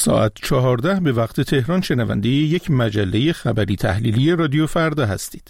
ساعت 14 به وقت تهران شنونده یک مجله خبری تحلیلی رادیو فردا هستید.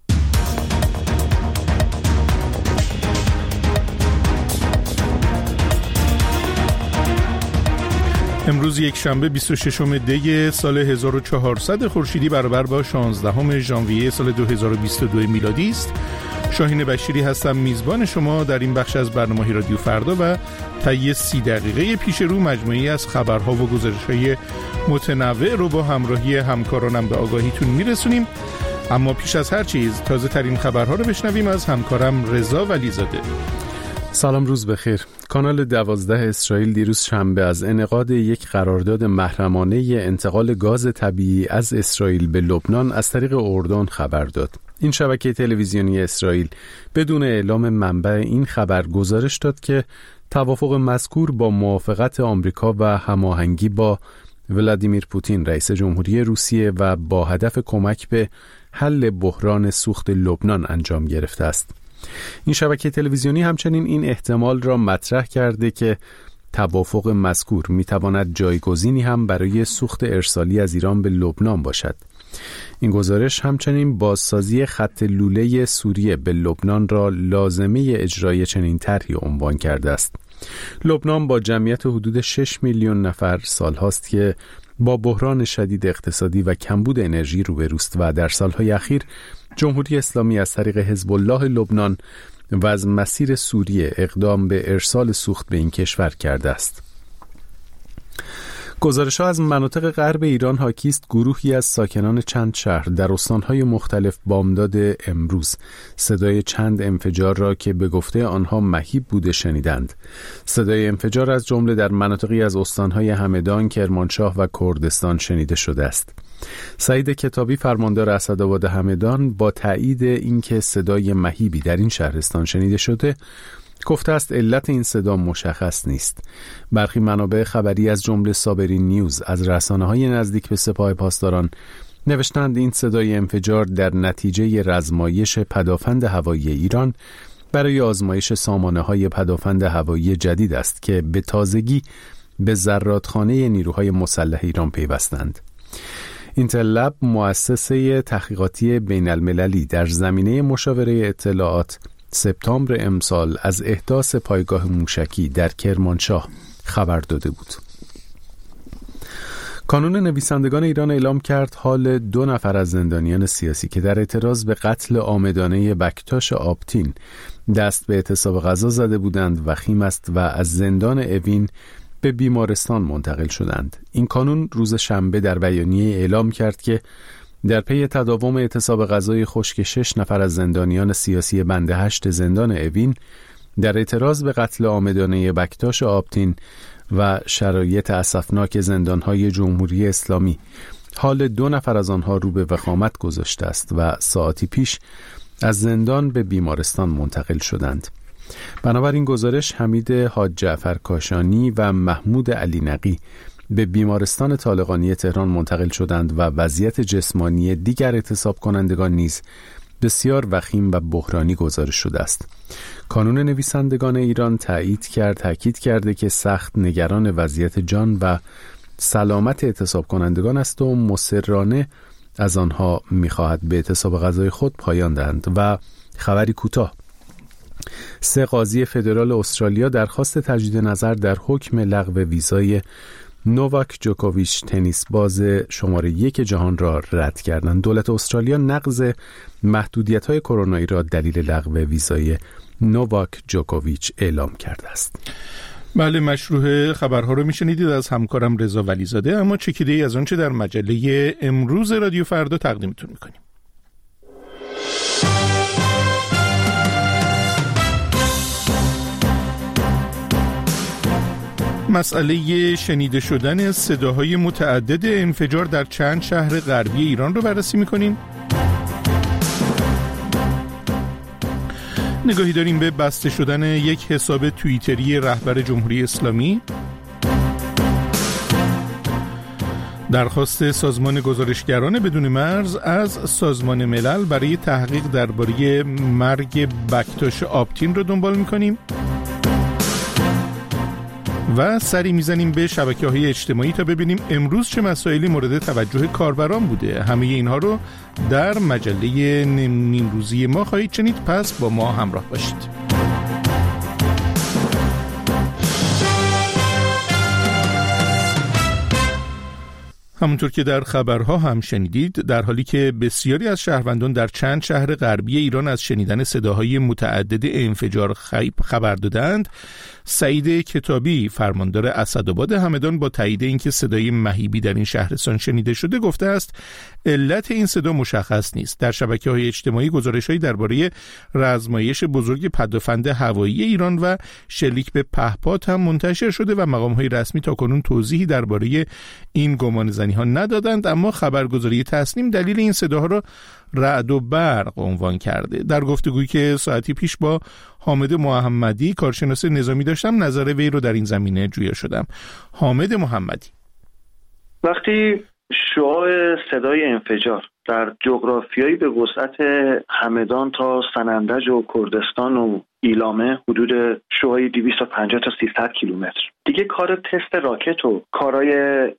امروز یک شنبه 26 دی سال 1400 خورشیدی برابر با 16 ژانویه سال 2022 میلادی است. شاهین بشیری هستم، میزبان شما در این بخش از برنامه رادیو فردا و طی 30 دقیقه پیش رو مجموعی از خبرها و گزارش‌های متنوع رو با همراهی همکارانم به آگاهیتون میرسونیم. اما پیش از هر چیز تازه ترین خبرها رو بشنویم از همکارم رضا ولیزاده. سلام، روز بخیر. کانال 12 اسرائیل دیروز شنبه از انعقاد یک قرارداد محرمانه انتقال گاز طبیعی از اسرائیل به لبنان از طریق اردن خبر داد. این شبکه تلویزیونی اسرائیل بدون اعلام منبع این خبر گزارش داد که توافق مذکور با موافقت آمریکا و هماهنگی با ولادیمیر پوتین رئیس جمهوری روسیه و با هدف کمک به حل بحران سوخت لبنان انجام گرفته است. این شبکه تلویزیونی همچنین این احتمال را مطرح کرده که توافق مذکور میتواند جایگزینی هم برای سوخت ارسالی از ایران به لبنان باشد. این گزارش همچنین بازسازی خط لوله سوریه به لبنان را لازمه اجرای چنین طرحی عنوان کرده است. لبنان با جمعیت حدود 6 میلیون نفر سالهاست که با بحران شدید اقتصادی و کمبود انرژی روبروست و در سالهای اخیر جمهوری اسلامی از طریق حزب الله لبنان و از مسیر سوریه اقدام به ارسال سوخت به این کشور کرده است. گزارش‌ها از مناطق غرب ایران حاکی است گروهی از ساکنان چند شهر در استان‌های مختلف بامداد امروز صدای چند انفجار را که به گفته آنها مهیب بوده شنیدند. صدای انفجار از جمله در مناطقی از استان‌های همدان، کرمانشاه و کردستان شنیده شده است. سعید کتابی فرماندار اسدآباد همدان با تایید اینکه صدای مهیبی در این شهرستان شنیده شده گفته است علت این صدا مشخص نیست. برخی منابع خبری از جمله صابرین نیوز از رسانه‌های نزدیک به سپاه پاسداران نوشتند این صدای انفجار در نتیجه رزمایش پدافند هوایی ایران برای آزمایش سامانه‌های پدافند هوایی جدید است که به تازگی به زرادخانه نیروهای مسلح ایران پیوستند. اینتل لب، مؤسسه تحقیقاتی بین المللی در زمینه مشاوره اطلاعات، سپتامبر امسال از احداث پایگاه موشکی در کرمانشاه خبر داده بود. کانون نویسندگان ایران اعلام کرد حال 2 نفر از زندانیان سیاسی که در اعتراض به قتل عامدانه بکتاش آپتین دست به اعتصاب غذا زده بودند وخیم است و از زندان اوین به بیمارستان منتقل شدند. این کانون روز شنبه در بیانیه اعلام کرد که در پی تداوم اعتصاب غذای خشک 6 نفر از زندانیان سیاسی بند 8 زندان اوین در اعتراض به قتل عامدانه بکتاش آپتین و شرایط اسفناک زندانهای جمهوری اسلامی حال 2 نفر از آنها رو به وخامت گذاشته است و ساعتی پیش از زندان به بیمارستان منتقل شدند. بنابراین گزارش حمید حاج جعفر کاشانی و محمود علی نقی به بیمارستان طالقانی تهران منتقل شدند و وضعیت جسمانی دیگر اعتصاب کنندگان نیز بسیار وخیم و بحرانی گزارش شده است. کانون نویسندگان ایران تاکید کرده که سخت نگران وضعیت جان و سلامت اعتصاب کنندگان است و مصرانه از آنها می‌خواهد به اعتصاب غذای خود پایان دهند. و خبری کوتاه: 3 قاضی فدرال استرالیا درخواست تجدید نظر در حکم لغو ویزای نوواک جوکوویچ تنیس باز شماره 1 جهان را رد کردند. دولت استرالیا نقض محدودیت‌های کرونایی را دلیل لغو ویزای نوواک جوکوویچ اعلام کرده است. بله، مشروع خبرها رو میشنیدید از همکارم رضا ولیزاده. اما چکیده‌ای از آنچه در مجله امروز رادیو فردا تقدیمتون می‌کنیم. مسئله شنیده شدن صداهای متعدد انفجار در چند شهر غربی ایران رو بررسی می‌کنیم. نگاهی داریم به بسته شدن یک حساب توییتری رهبر جمهوری اسلامی. درخواست سازمان گزارشگران بدون مرز از سازمان ملل برای تحقیق درباره مرگ بکتاش آپتین رو دنبال می‌کنیم. و سری میزنیم به شبکه‌های اجتماعی تا ببینیم امروز چه مسائلی مورد توجه کاربران بوده. همه اینها رو در مجله نیمروزی ما خواهید شنید، پس با ما همراه باشید. همونطور که در خبرها هم شنیدید، در حالی که بسیاری از شهروندان در چند شهر غربی ایران از شنیدن صداهای متعدد انفجار خبر دادند، سعید کتابی فرماندار اسدآباد همدان با تایید اینکه صدای مهیبی در این شهرستان شنیده شده گفته است علت این صدا مشخص نیست. در شبکه‌های اجتماعی گزارش‌هایی درباره رزمایش بزرگ پدافند هوایی ایران و شلیک به پهپاد هم منتشر شده و مقام‌های رسمی تاکنون توضیحی درباره این گمانه‌زنی‌ها ندادند، اما خبرگزاری تسنیم دلیل این صداها را رعد و برق عنوان کرده. در گفتگویی که ساعتی پیش با حامد محمدی کارشناس نظامی داشتم، نظر وی رو در این زمینه جویا شدم. حامد محمدی: وقتی شعاع صدای انفجار در جغرافیایی به وسعت همدان تا سنندج و کردستان و ایلامه حدود شعاعی 250 تا 300 کیلومتر، دیگه کار تست راکت و کارهای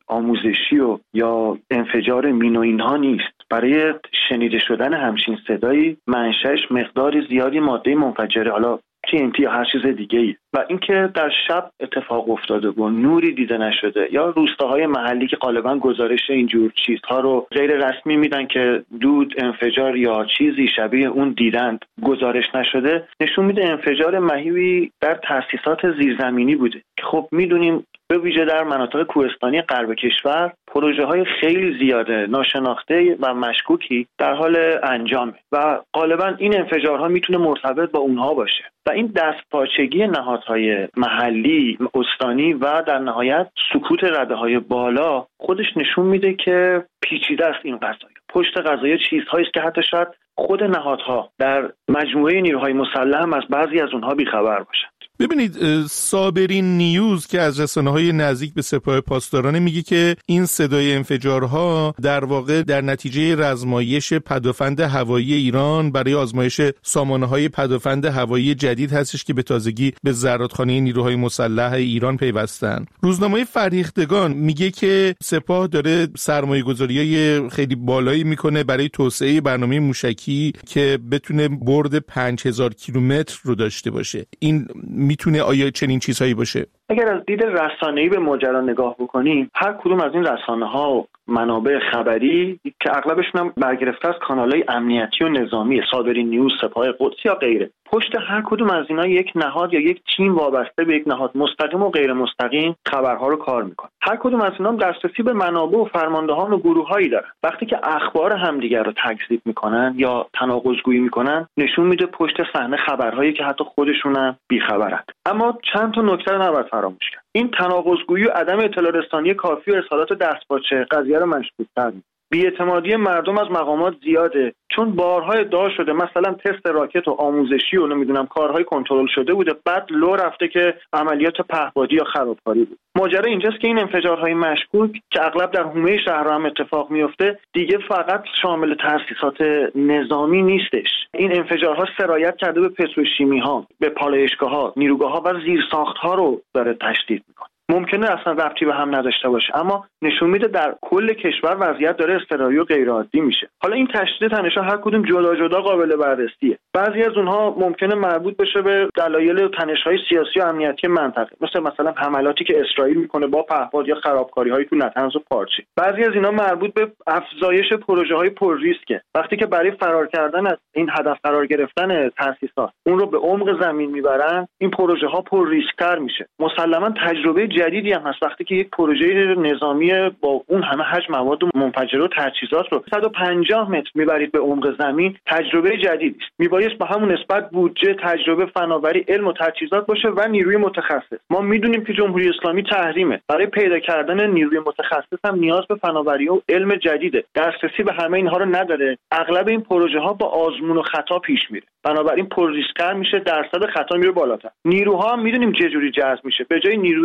آموزشی و یا انفجار مین و اینها نیست. برای شنیده شدن همچین صدایی منشأش مقدار زیادی ماده منفجره، حالا TNT یا هر چیز دیگه‌ای، و اینکه در شب اتفاق افتاده و نوری دیده نشده، یا روستاهای محلی که غالبا گزارش اینجور چیزها رو غیر رسمی میدن که دود، انفجار یا چیزی شبیه اون دیدند، گزارش نشده، نشون میده انفجار مهیبی در تأسیسات زیرزمینی بوده که خب میدونیم به ویژه در مناطق کوهستانی غرب کشور پروژه‌های خیلی زیاده ناشناخته و مشکوکی در حال انجامه و غالبا این انفجارها میتونه مرتبط با اونها باشه و این دستپاچگی نهادهای محلی، استانی و در نهایت سکوت رده‌های بالا خودش نشون میده که پیچیده است این قضیه. پشت قضیه چیزهایی است که حتی شاید خود نهادها در مجموعه نیروهای مسلح هم از بعضی از اونها بیخبر باشند. ببینید، صابرین نیوز که از رسانه‌های نزدیک به سپاه پاسداران میگه که این صدای انفجارها در واقع در نتیجه رزمایش پدافند هوایی ایران برای آزمایش سامانه‌های پدافند هوایی جدید هستش که به تازگی به زرادخانه نیروهای مسلح ایران پیوستن. روزنامه فرهیختگان میگه که سپاه داره سرمایه‌گذاری‌های خیلی بالایی میکنه برای توسعه برنامه موشکی که بتونه برد 5000 کیلومتر رو داشته باشه. این میتونه آیا چنین چیزهایی باشه؟ اگر از دید رسانه‌ای به ماجرا نگاه بکنیم، هر کدوم از این رسانه‌ها و منابع خبری که اغلبشون هم برگرفته از کانال‌های امنیتی و نظامی، صابرین نیوز، سپاه قدس یا غیره، پشت هر کدوم از اینا یک نهاد یا یک تیم وابسته به یک نهاد مستقیم و غیر مستقیم خبرها رو کار میکنه. هر کدوم از اینا دسترسی به منابع و فرماندهان و گروه‌هایی دارن. وقتی که اخبار همدیگر رو تکذیب میکنن یا تناقض‌گویی میکنن، نشون میده پشت صحنه خبرهایی که حتی خودشون هم بی‌خبرن. اما چند تا نکته رو نباید فراموش کرد. این تناقض‌گویی و عدم اطلاع رسانی کافی و ارسالات دستپاچه قضیه رو مشکوک‌تر می‌کنه. بی‌اعتمادی مردم از مقامات زیاده، چون بارها ادعا شده مثلا تست راکت و آموزشی و نمیدونم کارهای کنترل شده بوده، بعد لو رفته که عملیات پهپادی یا خرابکاری بود. ماجرا اینجاست که این انفجارهای مشکوک که اغلب در حومه شهر هم اتفاق میفته دیگه فقط شامل تأسیسات نظامی نیستش. این انفجارها سرایت کرده به پتروشیمی‌ها، به پالایشگاه‌ها، نیروگاه‌ها و زیرساخت‌ها رو داره تشدید میکنه. ممکنه اصلا ربطی به هم نداشته باشه، اما نشون میده در کل کشور وضعیت داره اضطراری و غیر عادی میشه. حالا این تشدید تنش‌ها هر کدوم جدا جدا قابل بررسیه. بعضی از اونها ممکنه مربوط بشه به دلایل تنش‌های سیاسی و امنیتی منطقه، مثلا حملاتی که اسرائیل میکنه با پهپاد یا خرابکاری‌های تو نطنز و پارچه. بعضی از اینا مربوط به افزایش پروژه‌های پر ریسکه. وقتی که برای فرار کردن از این هدف قرار گرفتن تأسیسات اون رو به عمق زمین میبرن، این پروژه‌ها پر ریسک‌تر میشه. مسلماً تجربه جدیدی هم هست. وقتی که یک پروژه نظامی با اون همه حجم مواد منفجره و تجهیزات رو 150 متر میبرید به عمق زمین، تجربه جدیدی است. میبایست با همون نسبت بودجه، تجربه، فناوری، علم و تجهیزات باشه و نیروی متخصص. ما میدونیم که جمهوری اسلامی تحریمه. برای پیدا کردن نیروی متخصص هم نیاز به فناوری و علم جدیده. دسترسی به همه اینها رو نداره. اغلب این پروژه ها با آزمون و خطا پیش میره. بنابراین پر ریسک‌تر میشه، درصد خطا میره بالاتر. نیروها هم میدونیم چه جوری جذب میشه. به جای نیرویی که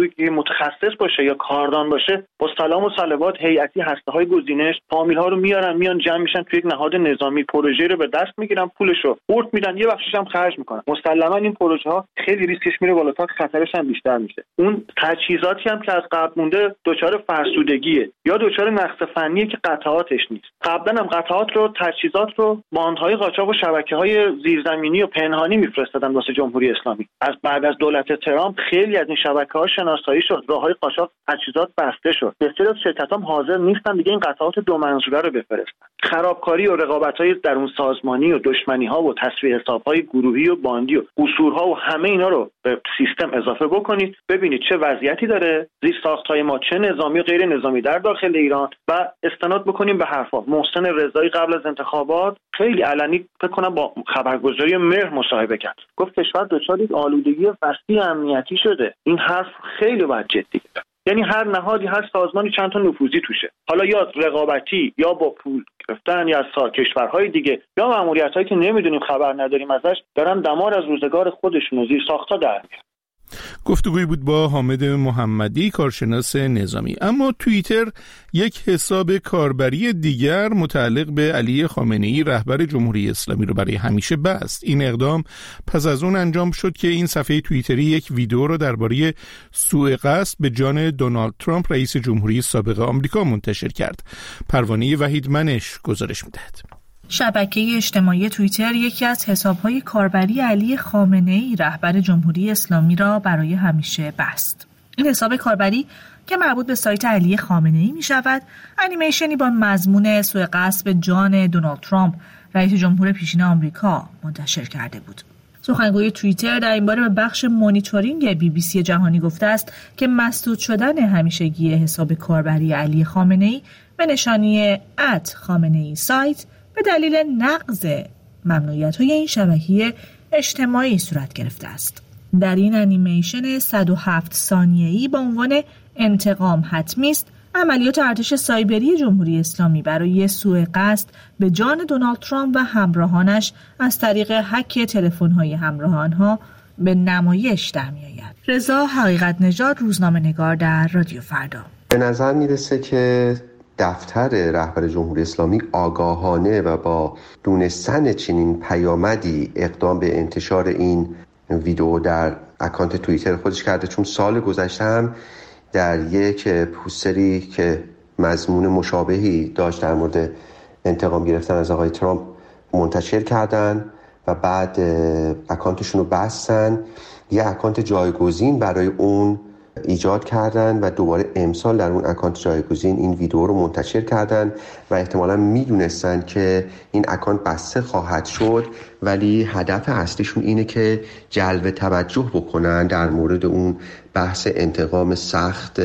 متخصص باشه یا کاردان باشه، با سلام و صلوات هیئتی هسته‌های گزینش فامیل‌ها رو میان جمع میشن توی یک نهاد نظامی، پروژه رو به دست میگیرن، پولشو قورت میدن، یه بخشش هم خرج میکنن. مسلماً این پروژه‌ها خیلی ریسکش میره بالاتر، خطرش هم بیشتر میشه. اون تجهیزاتی هم که از قبل مونده دچار فرسودگیه یا دچار نقص فنیه که قطعاتش نیست. قبلا هم قطعات رو، تجهیزات رو باندهای قاچاق و شبکه‌های زیرزمینی و پنهانی میفرستادن واسه جمهوری اسلامی. از بعد از دولت ترامپ خیلی از این شبکه‌ها شناسایی شد، راههای قاچاق تجهیزات بسته شد. بسیاری از شرکت‌ها حاضر نیستن دیگه این قطعات دو منظوره رو بفرستن. خرابکاری و رقابت‌های درون سازمانی و دشمنی‌ها و تصفیه حساب‌های گروهی و باندی و قصورها و همه اینا رو به سیستم اضافه بکنید، ببینید چه وضعیتی داره زیرساخت‌های ما، چه نظامی و غیر نظامی در داخل ایران، و استناد بکنیم به حرفا. محسن رضایی قبل از انتخابات خیلی علنی فکر کنم با خبرگزاری مهر مصاحبه کرد، گفت کشور دچار یک آلودگی وسیع امنیتی شده. این حرف خیلی باید جدی بگیره. یعنی هر نهادی، هر سازمانی چند تا نفوذی توشه، حالا یا رقابتی یا با پول گرفتن یا از کشورهای دیگه یا ماموریتایی که نمیدونیم خبر نداریم ازش، دارن دمار از روزگار خودشون و زیرساخت‌ها در میارن. گفتگوی بود با حامد محمدی، کارشناس نظامی. اما توییتر یک حساب کاربری دیگر متعلق به علی خامنه‌ای رهبر جمهوری اسلامی رو برای همیشه بست. این اقدام پس از اون انجام شد که این صفحه توییتری یک ویدیو رو درباره سوء قصد به جان دونالد ترامپ رئیس جمهوری سابق آمریکا منتشر کرد. پروانه وحید منش گزارش می‌دهد. شبکه اجتماعی توییتر یکی از حساب‌های کاربری علی خامنه‌ای رهبر جمهوری اسلامی را برای همیشه بست. این حساب کاربری که مربوط به سایت علی خامنه‌ای می‌شود، انیمیشنی با مضمون سوء قصد به جان دونالد ترامپ رئیس جمهور پیشین آمریکا منتشر کرده بود. سخنگوی توییتر در این باره به بخش مانیتورینگ BBC جهانی گفته است که مسدود شدن همیشگی حساب کاربری علی خامنه‌ای به نشانی @خامنه‌ای سایت به دلیل نقض ممنوعیت‌های این شبکه اجتماعی صورت گرفته است. در این انیمیشن 107 ثانیه‌ای با عنوان انتقام حتمی است، عملیات ارتش سایبری جمهوری اسلامی برای سوء قصد به جان دونالد ترامپ و همراهانش از طریق هک تلفن‌های همراه آنها به نمایش در می‌آید. رضا حقیقت نژاد، روزنامه‌نگار در رادیو فردا. به نظر میرسه که دفتر رهبر جمهوری اسلامی آگاهانه و با دونستن چنین پیامدی اقدام به انتشار این ویدیو در اکانت توییتر خودش کرده، چون سال گذشته هم در یک پوستری که مضمون مشابهی داشت در مورد انتقام گرفتن از آقای ترامپ منتشر کردن و بعد اکانتشون رو بستن، یه اکانت جایگزین برای اون ایجاد کردن و دوباره امسال در اون اکانت جایگزین این ویدیو رو منتشر کردن و احتمالاً میدونستن که این اکانت بسته خواهد شد، ولی هدف اصلیشون اینه که جلب توجه بکنن در مورد اون بحث انتقام سخت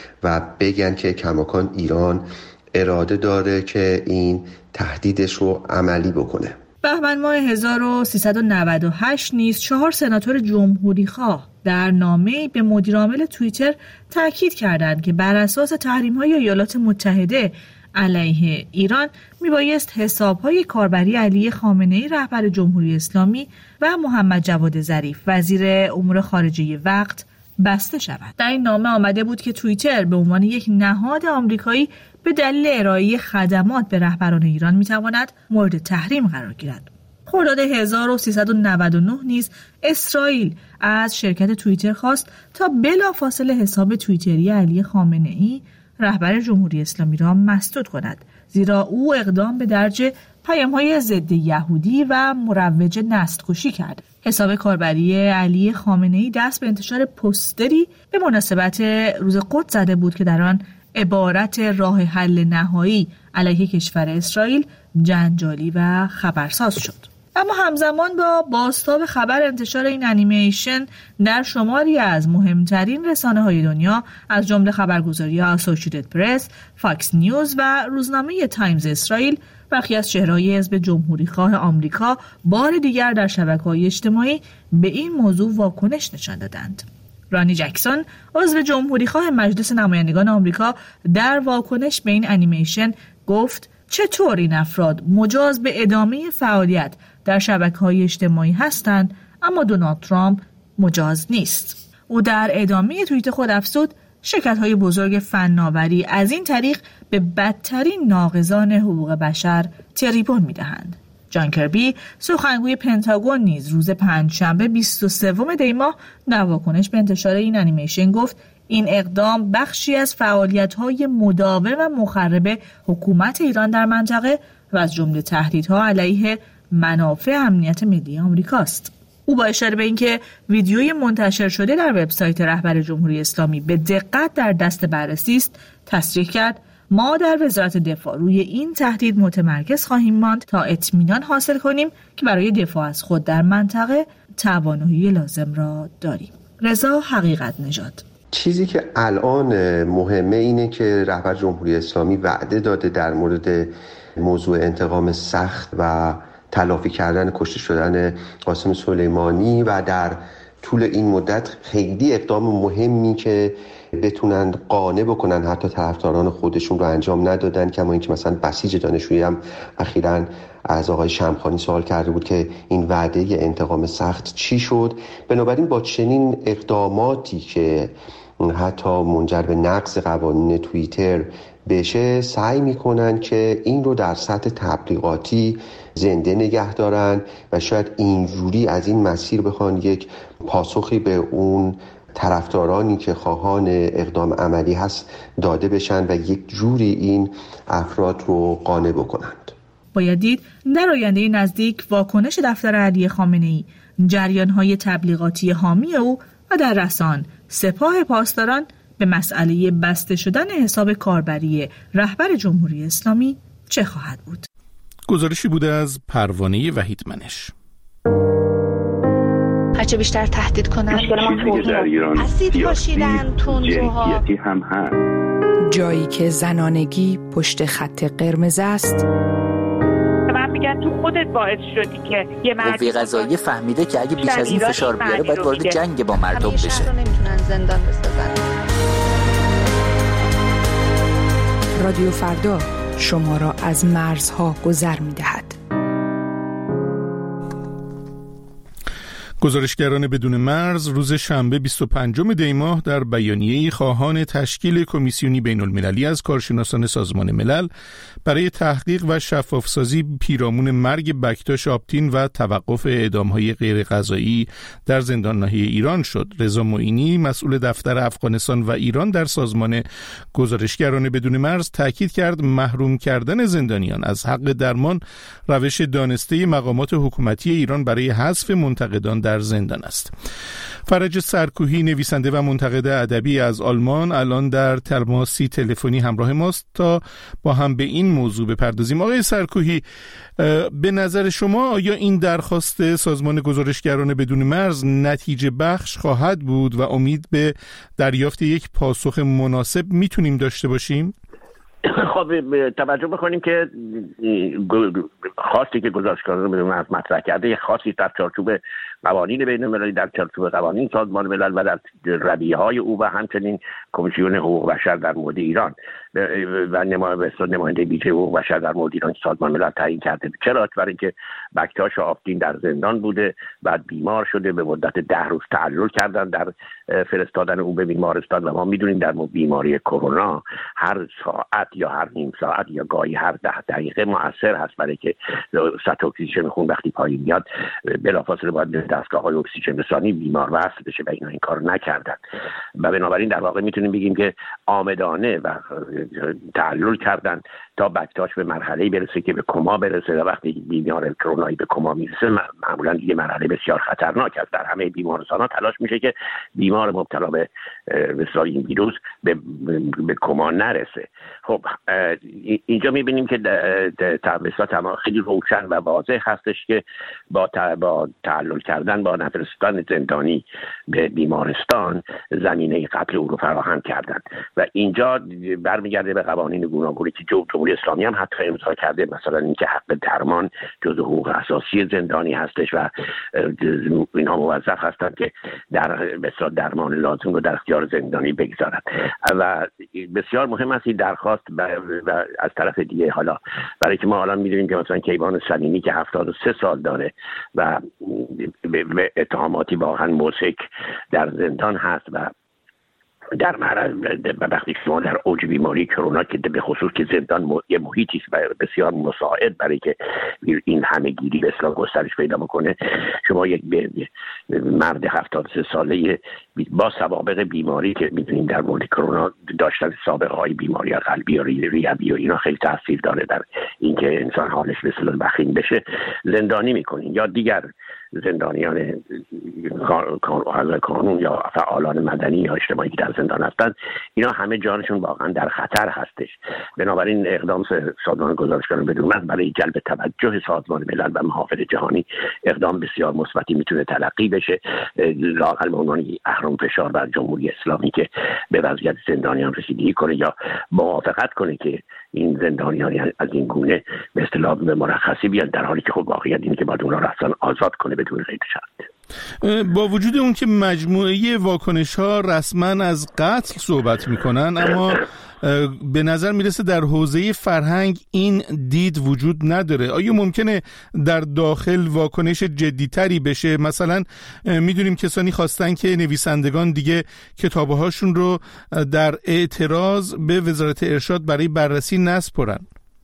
و بگن که کماکان ایران اراده داره که این تهدیدش رو عملی بکنه. بهمن ماه 1398 نیز 4 سناتور جمهوری‌خواه در نامه‌ای به مدیر عامل توییتر تاکید کردند که بر اساس تحریم‌های ایالات متحده علیه ایران میبایست حساب‌های کاربری علی خامنه‌ای رهبر جمهوری اسلامی و محمد جواد ظریف وزیر امور خارجه وقت بسته شود. در این نامه آمده بود که توییتر به عنوان یک نهاد آمریکایی به دلیل ارائه خدمات به رهبران ایران میتواند مورد تحریم قرار گیرد. خرداد 1399 نیز اسرائیل از شرکت توییتر خواست تا بلافاصله حساب توییتری علی خامنه‌ای رهبر جمهوری اسلامی را مسدود کند، زیرا او اقدام به درج پیام‌های ضد یهودی و مروج نسل‌کشی کرد. حساب کاربری علی خامنه‌ای دست به انتشار پوستری به مناسبت روز قدس زده بود که در آن عبارت راه حل نهایی علیه کشور اسرائیل جنجالی و خبرساز شد. اما همزمان با بازتاب خبر انتشار این انیمیشن در شماری از مهمترین رسانه‌های دنیا از جمله خبرگزاری اسوسییتد پرس، فاکس نیوز و روزنامه تایمز اسرائیل، برخی از چهره‌های حزب جمهوری‌خواه آمریکا بار دیگر در شبکه‌های اجتماعی به این موضوع واکنش نشان دادند. رانی جکسون، عضو جمهوری‌خواه مجلس نمایندگان آمریکا، در واکنش به این انیمیشن گفت چطور این افراد مجاز به ادامه فعالیت در شبکه‌های اجتماعی هستند اما دونالد ترامپ مجاز نیست. او در ادامه توییت خود افزود شرکت‌های بزرگ فناوری از این طریق به بدترین ناقضان حقوق بشر تریبون می‌دهند. جان کربی سخنگوی پنتاگون نیز روز پنجشنبه 23 دی ماه در واکنش به انتشار این انیمیشن گفت این اقدام بخشی از فعالیت‌های مداوم و مخرب حکومت ایران در منطقه و از جمله تهدیدها علیه منافع امنیت ملی آمریکاست. او با اشاره به اینکه ویدیوی منتشر شده در وبسایت رهبر جمهوری اسلامی به دقت در دست بررسی است، تصریح کرد ما در وزارت دفاع روی این تهدید متمرکز خواهیم ماند تا اطمینان حاصل کنیم که برای دفاع از خود در منطقه توانایی لازم را داریم. رضا حقیقت نژاد. چیزی که الان مهمه اینه که رهبر جمهوری اسلامی وعده داده در مورد موضوع انتقام سخت و تلافی کردن کشته شدن قاسم سلیمانی و در طول این مدت خیلی اقدام مهمی که بتونن قانع بکنن حتی طرفداران خودشون رو انجام ندادن. کما اینکه مثلا بسیج دانشجویی هم اخیراً از آقای شمخانی سوال کرده بود که این وعده انتقام سخت چی شد. بنابراین با چنین اقداماتی که حتی منجر به نقض قوانین توییتر بشه سعی میکنن که این رو در سطح تبلیغاتی زنده نگه دارن و شاید اینجوری از این مسیر بخوان یک پاسخی به اون طرفدارانی که خواهان اقدام عملی هست داده بشن و یک جوری این افراد رو قانع بکنند. باید دید در آینده نزدیک واکنش دفتر علی خامنه‌ای، جریان‌های تبلیغاتی حامی او و در رسانه سپاه پاسداران به مسئله بسته شدن حساب کاربری رهبر جمهوری اسلامی چه خواهد بود؟ گزارشی بوده از پروانه وحید منش. هرچه بیشتر تهدید کنن اسید پاشیدن تندروها هم هست. جایی که زنانگی پشت خط قرمز است. من میگن تو خودت باعث شدی که یه مرد قوه قضاییه فهمیده که اگه بیش از این فشار بیاره باید وارد جنگ با مردم بشه. همیشه رو نمیتونن زندان بسازن. رادیو فردا شما را از مرزها گذر می‌دهد. گزارشگران بدون مرز روز شنبه 25 دی ماه در بیانیه‌ای خواهان تشکیل کمیسیونی بین‌المللی از کارشناسان سازمان ملل برای تحقیق و شفافسازی پیرامون مرگ بکتاش آپتین و توقف اعدام‌های غیرقضایی در زندان‌های ایران شد. رضا معینی مسئول دفتر افغانستان و ایران در سازمان گزارشگران بدون مرز تاکید کرد محروم کردن زندانیان از حق درمان روش دانسته مقامات حکومتی ایران برای حذف منتقدان در زندان است. فرج سرکوهی نویسنده و منتقد ادبی از آلمان الان در تماسی تلفنی همراه ماست تا با هم به این موضوع بپردازیم. آقای سرکوهی، به نظر شما آیا این درخواست سازمان گزارشگران بدون مرز نتیجه بخش خواهد بود و امید به دریافت یک پاسخ مناسب میتونیم داشته باشیم؟ خب توجه بکنیم که خواستی که گزارشگران بدون مرز مطرح کرده یک خواستی در چارچوب قوانین بین‌المللی، در چارچوب قوانین سازمان ملل و در رویه‌های او و همچنین کمیسیون حقوق بشر در مورد ایران و نماینده ویژه حقوق بشر در مورد ایران سازمان ملل تعیین کرده. چرا؟ برای اینکه بکتاش آپتین در زندان بوده، بعد بیمار شده، به مدت 10 روز تعلل کردن در فرستادن او به بیمارستان و ما میدونیم در بیماری کرونا هر ساعت یا هر نیم ساعت یا گاهی هر 10 دقیقه مؤثر هست برای که سطح اکسیژن خون وقتی پایین میاد بلافاصله باید دستگاه‌های اکسیژن رسانی بیمار وصل بشه و اینا این کار نکردن و بنابراین در واقع میتونیم بگیم که عامدانه و تعلل کردن تا بکتاش به مرحله برسه که به کما برسه و وقتی بیمار کرونایی به کما میرسه معمولا دیگه مرحله بسیار خطرناک است. در همه بیمارستان‌ها تلاش میشه که بیمار مبتلا به این ویروس به کما نرسه. خب اینجا میبینیم که تمام خیلی روشن و واضح هستش که با تعلل کردن با نفرستان زندانی به بیمارستان زمینه قتل او رو فراهم کردن و اینجا برمیگرده به قوانین گوناگونی که جمهوری اسلامی هم حتی امضا کرده، مثلا اینکه حق درمان جزو حقوق اساسی زندانی هستش و اینها موظف هستند که در بسیار درمان لازم رو در اختیار زندانی بگذارند و بسیار مهم است این درخواست و از طرف دیگه حالا برای که ما الان می‌دونیم که مثلا کیوان سلیمی که 73 سال داره و به اتهاماتی واقعا موثق در زندان هست و در معرض وقتی شما در اوج بیماری کرونا که به خصوص که زندان یه محیطی بسیار مساعد برای که این همه‌گیری به اصطلاح گسترش پیدا بکنه، شما یک مرد 73 ساله با سوابق بیماری که می‌دونیم در مورد کرونا داشتن سابقه‌های بیماری قلبی یا ریوی و اینا خیلی تاثیر داره در اینکه انسان حالش به اصطلاح وخیم بشه، زندانی می‌کنین. یا دیگر زندانیان قانون یا فعالان مدنی یا اجتماعی که در زندان هستند، اینا همه جانشون واقعا در خطر هستش. بنابراین اقدام سازمان گزارشگران بدون مرز برای جلب توجه سازمان ملل و محافظ جهانی اقدام بسیار مثبتی میتونه تلقی بشه، لااقل به عنوان اهرم فشار بر جمهوری اسلامی که به وضعیت زندانیان رسیدگی کنه یا موافقت کنه که این زندانیان از این گونه به اصطلاح به مرخصی بیان، در حالی که خب واقعیت اینه که باید اونا را اصلا آزاد کنه بدون قید شرط. با وجود اون که مجموعه واکنش‌ها رسما از قتل صحبت میکنن، اما به نظر میرسه در حوزه فرهنگ این دید وجود نداره. آیا ممکنه در داخل واکنش جدیتری بشه؟ مثلا میدونیم کسانی خواستن که نویسندگان دیگه کتابهاشون رو در اعتراض به وزارت ارشاد برای بررسی نسپرن.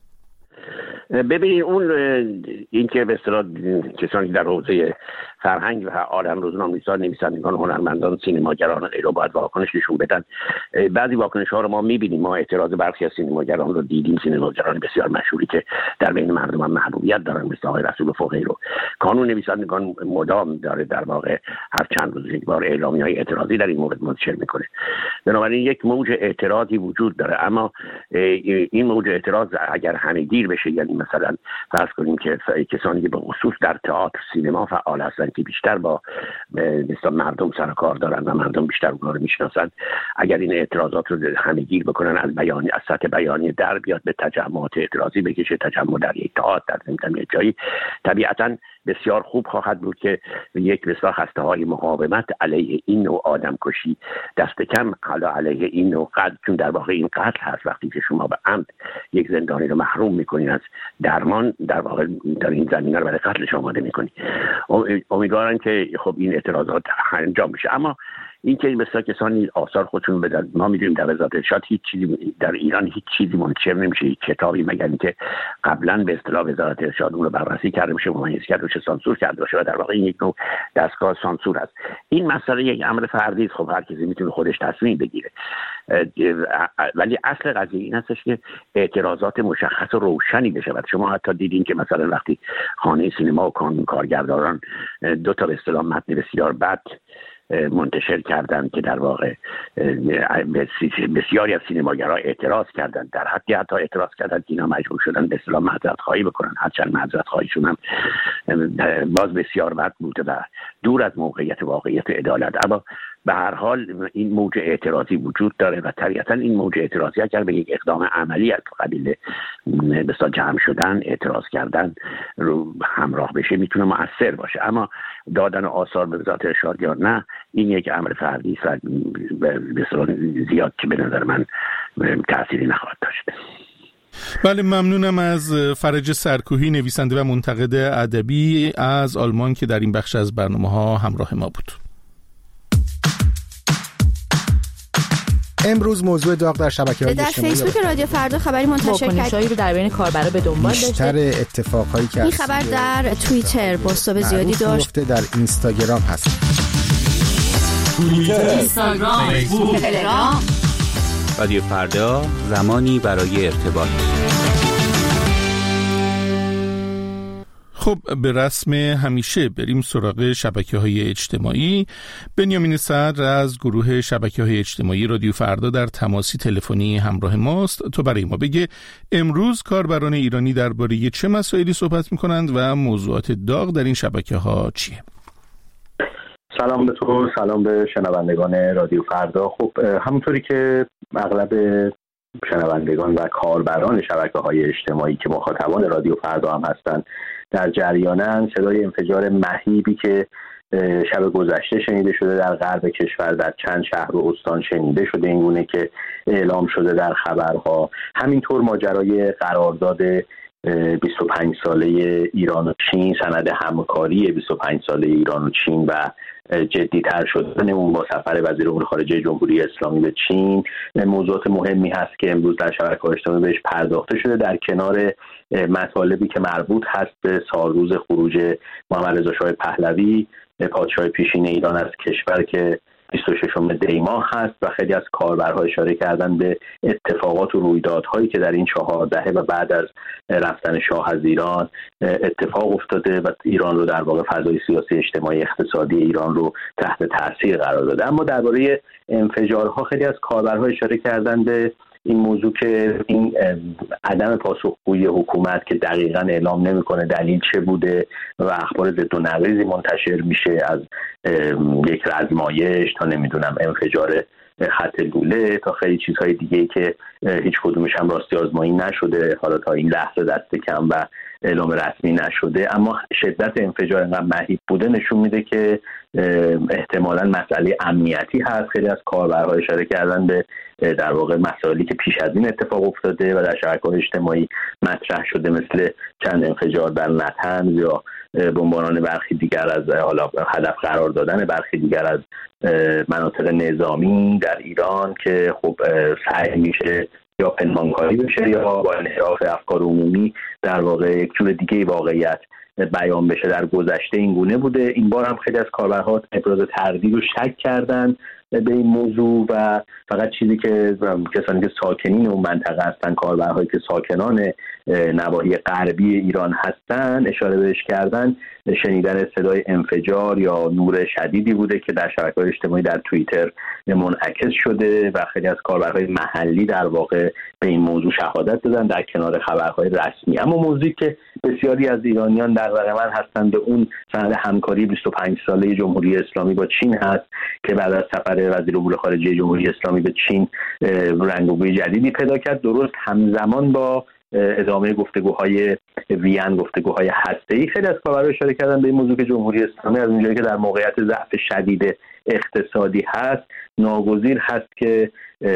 ببینید اون این که به اصطلاح کسانی در حوزه فرهنگ و عالم روزنامه‌نویسان، نویسندگان، هنرمندان، سینماگران و غیره باید واکنش نشون بدن. بعضی واکنش‌ها رو ما می‌بینیم، ما اعتراض برخی از سینماگران رو دیدیم، سینماگران بسیار مشهوری که در بین مردم هم محبوبیت دارن مثل آقای رسول فقیه رو. کانون نویسندگان مدام داره در واقع هر چند روز یک بار اعلامیه‌های اعتراضی در این مورد منتشر می‌کنه. بنابراین یک موج اعتراضی وجود داره، اما این موج اعتراض اگر همه‌گیر بشه، یعنی مثلا فرض کنیم که کسانی که به خصوص در تئاتر، سینما فعال هستن که بیشتر با مثلا مردم سر کار دارن و مردم بیشتر اونها رو میشناسن، اگر این اعتراضات رو همه‌گیر بکنن، از سطح بیانی در بیاد به تجمعات اعتراضی بکشه، تجمع در یک تئاتر، در زمین یک جایی، طبیعتاً بسیار خوب خواهد بود که یک بسیار خسته‌های مقاومت علیه این نوع آدمکشی دست کم حالا علیه این نوع قتل، چون در واقع این قتل هست. وقتی که شما به عمد یک زندانی رو محروم میکنین از درمان، در واقع در این زمینه رو برای قتلش آماده میکنین. امیدوارم که خب این اعتراضات انجام بشه. اما این که مثلا کسانی آثار خودشون بدن، ما میدونیم در وزارت ارشاد هیچ چیزی در ایران هیچ چیزی منتشر نمیشه، هیچ کتابی، مگر اینکه قبلا به اصطلاح وزارت ارشاد اون رو بررسی کرده باشه، ممیز کرده باشه، سانسور کرده باشه و در واقع این یک نوع دستگاه سانسور است. این مسئله یک امر فردی است، خب هر کسی میتونه خودش تصمیم بگیره، ولی اصل قضیه این هستش که اعتراضات مشخص و روشنی بشه. و شما حتی دیدین که مثلا وقتی خانه سینما و کانون کارگردانان دو تا به اصطلاح متن بسیار بد منتشر کردند که در واقع بسیاری از سینماگرها اعتراض کردند، در حدی حتی اعتراض کردند که اینا مجبور شدن به اصطلاح معذرت خواهی بکنن، هرچند معذرت خواهیشون هم باز بسیار بد بوده و دور از موقعیت واقعیت عدالت. اما به هر حال این موج اعتراضی وجود داره و طبیعتا این موج اعتراضی اگر به یک اقدام عملی از قبیل مثلا جمع شدن، اعتراض کردن رو همراه بشه میتونه مؤثر باشه. اما دادن آثار به وزارت ارشاد یا نه، این یک امر فردی است و بسیار زیاد که به نظر من تأثیری نخواهد داشت. بله، ممنونم از فرج سرکوهی، نویسنده و منتقد ادبی از آلمان که در این بخش از برنامه‌ها همراه ما بود. امروز موضوع داغ در شبکه‌های اجتماعی در فیسبوک رادیو فردا خبری منتشر کرد رو در بین کاربرا به دنبال داشته. بیشتر اتفاقایی که این خبر در توییتر باستاب زیادی داشت، در اینستاگرام هست، توییتر، اینستاگرام، فیسبوک، تلگرام. رادیو فردا، زمانی برای ارتباط. خب به رسم همیشه بریم سراغ شبکه‌های اجتماعی. بنیامین صدر از گروه شبکه‌های اجتماعی رادیو فردا در تماسی تلفنی همراه ماست تا برای ما بگه امروز کاربران ایرانی درباره چه مسائلی صحبت می‌کنند و موضوعات داغ در این شبکه‌ها چیه؟ سلام به تو، سلام به شنوندگان رادیو فردا. خب همونطوری که اغلب شنوندگان و کاربران شبکه‌های اجتماعی که مخاطبان رادیو فردا هم هستند در جریانن، صدای انفجار مهیبی که شب گذشته شنیده شده در غرب کشور در چند شهر و استان شنیده شده، اینگونه که اعلام شده در خبرها، همینطور ماجرای قرارداد 25 ساله ایران و چین، سند همکاری 25 ساله ایران و چین و جدی‌تر شدن اون با سفر وزیر امور خارجه جمهوری اسلامی به چین موضوعات مهمی هست که امروز در شبکه‌های اجتماعی بهش پرداخته شده، در کنار مطالبی که مربوط هست به سالروز خروج محمد رضا شاه پهلوی پادشاه پیشین ایران از کشور که 26 دی ماه هست و خیلی از کاربرها اشاره کردن به اتفاقات و رویدادهایی که در این 4 دهه و بعد از رفتن شاه از ایران اتفاق افتاده و ایران رو در واقع فضای سیاسی اجتماعی اقتصادی ایران رو تحت تاثیر قرار داده. اما درباره انفجارها خیلی از کاربرها اشاره کردن به این موضوع که این عدم پاسخگویی حکومت که دقیقاً اعلام نمیکنه دلیل چه بوده و اخبار ضد و نقیضی منتشر میشه از یک رزمایش تا نمیدونم انفجار خط لوله تا خیلی چیزهای دیگه که هیچ کدومش هم راستی آزمایی نشده حالا تا این لحظه دست کم و اعلام رسمی نشده، اما شدت انفجار انقدر مهیب بوده نشون میده که احتمالاً مسئله امنیتی هست. خیلی از کاربرها اشاره کردن به در واقع مسائلی که پیش از این اتفاق افتاده و در شبکه‌های اجتماعی مطرح شده، مثل چند انفجار در نطنز یا بمباران برخی دیگر از حالا هدف قرار دادن برخی دیگر از مناطق نظامی در ایران که خب سعی میشه یا پنهانکاری بشه یا با انحراف افکار عمومی در واقع یک جور دیگه واقعیت بیان بشه. در گذشته این گونه بوده، این بار هم خیلی از کاربرها ابراز تردید و شک کردن به این موضوع و فقط چیزی که کسانی که ساکنین اون منطقه هستن، کاربرهایی که ساکنان نواحی غربی ایران هستن اشاره بهش کردن، شنیدن صدای انفجار یا نور شدیدی بوده که در شبکه‌های اجتماعی در توییتر منعکس شده و خیلی از کاربرهای محلی در واقع به این موضوع شهادت دادن در کنار خبرهای رسمی. اما موضوعی که بسیاری از ایرانیان دغدغه‌مند هستند به اون سند همکاری 25 ساله جمهوری اسلامی با چین هست که بعد از سفر وزیر امور خارجه جمهوری اسلامی به چین رنگ و بوی جدیدی پیدا کرد، درست همزمان با ادامه گفتگوهای وین، گفتگوهای هسته‌ای. خیلی از کاربران اشاره کردن به این موضوع که جمهوری اسلامی از اونجایی که در موقعیت ضعف شدید اقتصادی هست ناگزیر هست که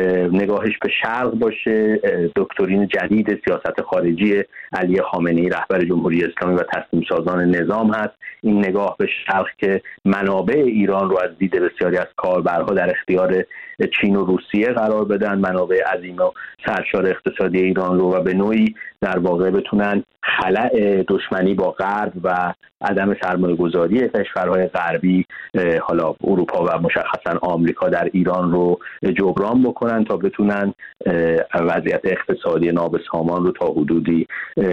نگاهش به شرق باشه. دکترین جدید سیاست خارجی علی خامنه‌ای رهبر جمهوری اسلامی و تصمیم سازان نظام هست. این نگاه به شرق که منابع ایران رو از دید بسیاری از کاربرها در اختیار چین و روسیه قرار بدن، منابع عظیم و سرشار اقتصادی ایران رو، و به نوعی در واقع بتونن خلأ دشمنی با غرب و عدم سرمایه‌گذاری کشورهای غربی، حالا اروپا و مشخصا آمریکا در ایران رو جبران بکنن تا بتونن وضعیت اقتصادی نابسامان رو تا حدودی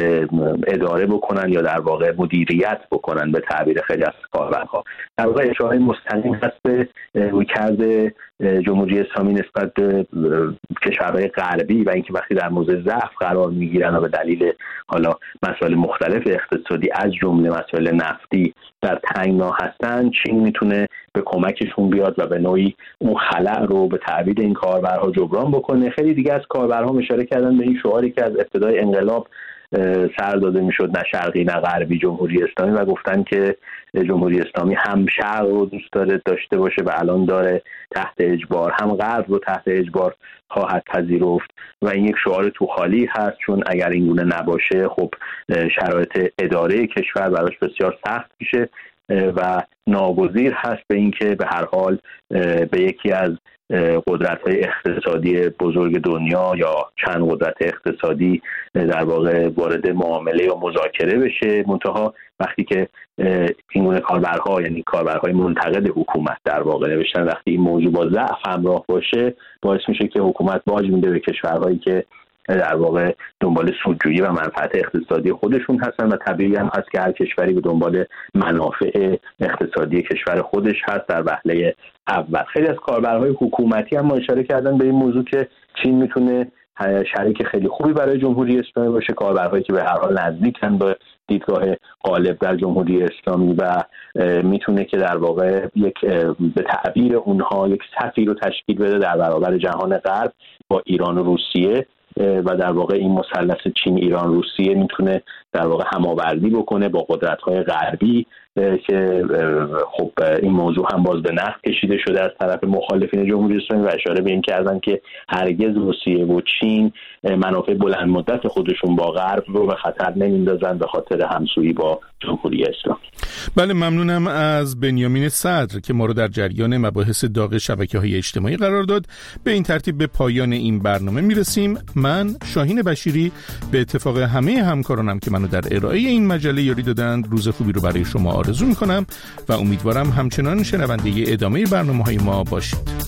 اداره بکنن یا در واقع مدیریت بکنن به تعبیر خیلی از کاربرها. در واقع اشاره مستقیم هست به رویکرد جمهوری اسلامی نسبت به کشورهای غربی و اینکه وقتی در موضع ضعف قرار میگیرن و به دلیل حالا مسائل مختلف اقتصادی از جمله مسائل نفتی در تنگنا هستن، چین میتونه به کمکشون بیاد و به نوعی اون خلأ رو به تعبیر این کاربرها جبران بکنه. خیلی دیگه از کاربرها اشاره کردن به این شعاری که از ابتدای انقلاب سر داده میشد، نه شرقی نه غربی جمهوری اسلامی، و گفتن که جمهوری اسلامی هم شرق رو دوست داره داشته باشه و الان داره تحت اجبار، هم غرب رو تحت اجبار خواهد پذیرفت و این یک شعار تو خالی هست، چون اگر این گونه نباشه خب شرایط اداره کشور براش بسیار سخت میشه و ناگزیر هست به اینکه به هر حال به یکی از قدرت‌های اقتصادی بزرگ دنیا یا چند قدرت اقتصادی در واقع وارد معامله یا مذاکره بشه. منتها وقتی که این گونه کاربرها، یعنی کاربرهای منتقد حکومت در واقع نوشتن، وقتی این موضوع با ضعف همراه باشه باعث میشه که حکومت باج میده به کشورهایی که در واقع دنبال سودجویی و منفعت اقتصادی خودشون هستن و طبیعی هم هست که هر کشوری به دنبال منافع اقتصادی کشور خودش هست در وهله اول. خیلی از کاربرهای حکومتی هم اشاره کردن به این موضوع که چین میتونه شریک خیلی خوبی برای جمهوری اسلامی باشه، کاربرهایی که به هر حال نزدیکن به دیدگاه غالب در جمهوری اسلامی و میتونه که در واقع یک به تعبیر اونها یک صفی رو تشکیل بده در برابر جهان غرب با ایران و روسیه و در واقع این مثلث چین ایران روسیه میتونه در واقع هماوردی بکنه با قدرت‌های غربی که خب این موضوع هم باز به نقد کشیده شده از طرف مخالفین جمهوری اسلامی و اشاره به این کردن که هرگز روسیه و چین منافع بلند مدت خودشون با غرب رو به خطر نمیندازن به خاطر همسویی با جمهوری اسلامی. بله، ممنونم از بنیامین صدر که ما رو در جریان مباحث داغ شبکه‌های اجتماعی قرار داد. به این ترتیب به پایان این برنامه میرسیم. من شاهین بشیری به اتفاق همه همکارانم که منو در ارائه این مجله یاری دادند روز خوبی رو برای شما آرزو میکنم و امیدوارم همچنان شنونده ادامه برنامه‌های ما باشید.